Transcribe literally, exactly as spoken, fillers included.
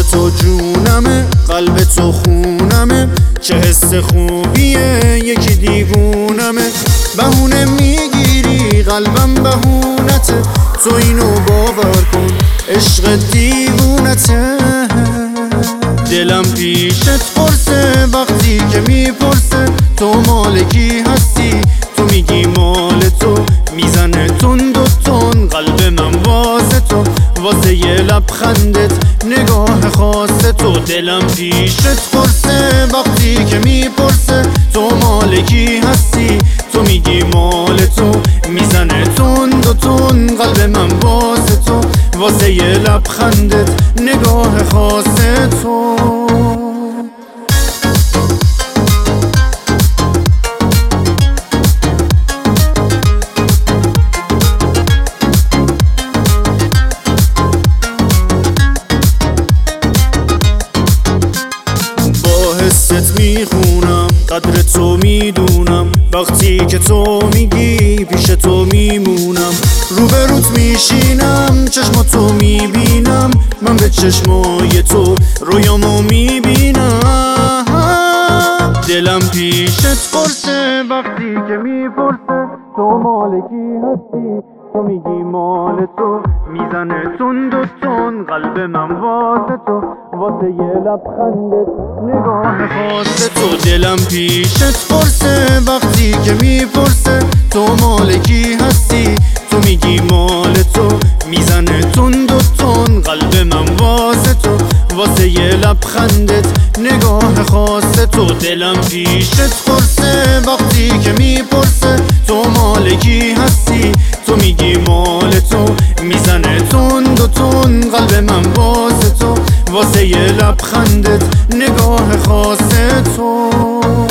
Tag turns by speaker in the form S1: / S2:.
S1: تو جونمه، قلب تو خونمه، چه حس خوبیه یکی دیوونمه. بهونه میگیری قلبم بهونته، تو اینو باور کن عشق دیوونته. دلم پیشت پرسه وقتی که میپرسه تو مال کی هستی، تو میگی مال تو، میزنه تون دو تون قلب من واسه تو، واسه یه لبخندت نگاه خاص تو. دلم پیشت پرسه وقتی که میپرسه تو مال کی هستی، تو میگی مال تو، میزنه تون دو تون قلب من واسه تو، واسه یه لبخندت نگاه خاص تو. حست میخونم قدر تو میدونم، وقتی که تو میگی پیش تو میمونم. روبروت میشینم چشماتو میبینم، من به چشمای تو رویامو میبینم. دلم پیشت پرسه وقتی که میپرسه تو مال کی هستی، تو میگی مال تو، میزنه تون دو تون قلب من واسه تو، واسه یه لبخندت نگاه خاص تو. دلم پیشت پرسه وقتی که میپرسه تو مال کی هستی، تو میگی مال تو، میزنه تون دو تون قلب من واسه تو، واسه یه لبخندت نگاه خاص تو. دلم پیشت پرسه وقتی که میپرسه تو مال کی هستی، تو میگی مال تو، میزنه تون دو تون قلب من واسه تو، واسه یه لبخندت نگاه خاص تو.